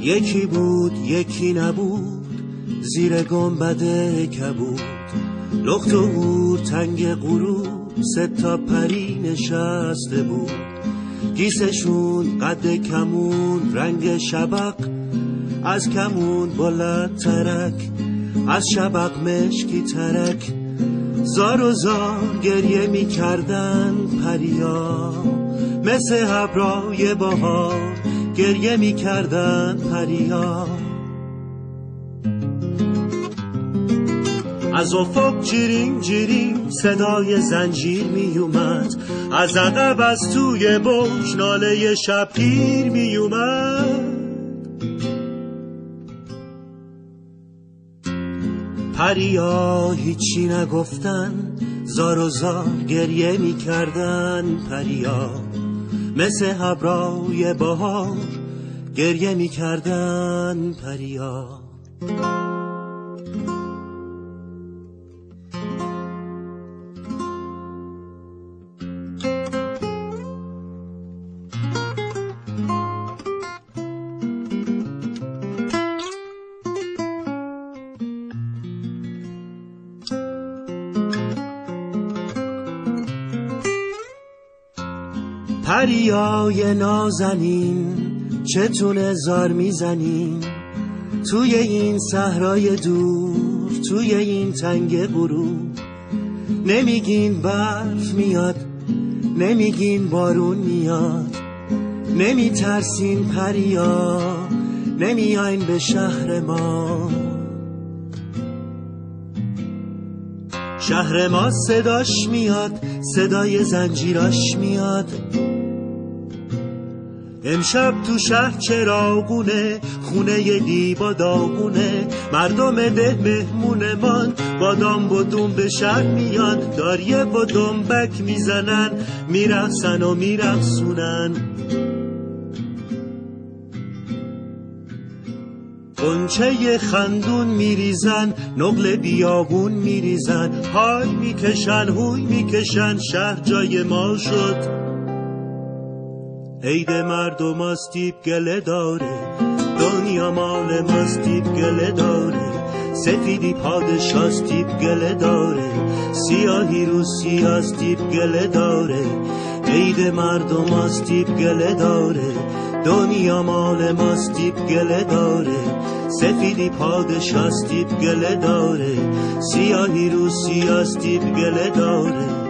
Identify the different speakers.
Speaker 1: یکی بود یکی نبود، زیر گنبد کبود، لخت و هور تنگ غروب، 3 تا پری نشسته بود. گیسشون قد کمون، رنگ شبق از کمون بلند ترک، از شبق مشکی ترک. زار و زار گریه می کردن پریا، مثل ابرای بهار گریه می کردن پریا. از افق جیرین جیرین صدای زنجیر می اومد، از عقب از توی برج ناله شبگیر می اومد. پریا هیچی نگفتن، زار و زار گریه می کردن پریا، مثل ابرای بهار گریه می کردن پریا. پریای نازنین چتونه زار میزنین، توی این صحرای دور، توی این تنگ غروب. نمیگین برف میاد، نمیگین بارون میاد، نمیترسین پریا، نمیاین به شهر ما. شهر ما صداش میاد، صدای زنجیراش میاد. امشب تو شهر چراغونه، خونه دیبا داغونه، مردم ده مهمونه من، بادام و دوم به شهر میان، داریه و دنبک میزنن، میرقصن و میرقصونن. غنچه خندون میریزن، نقل بیابون میریزن، های میکشن هوی میکشن، شهر جای ما شد. عید مردم استیب گله داره، دنیا مال ماستیب گله داره، سفیدی پادشاه استیب گله داره، سیاهی رو سیاه استیب گله داره. عید مردم استیب گله داره، دنیا مال ماستیب گله داره، سفیدی پادشاه استیب گله داره، سیاهی رو سیاه استیب گله داره.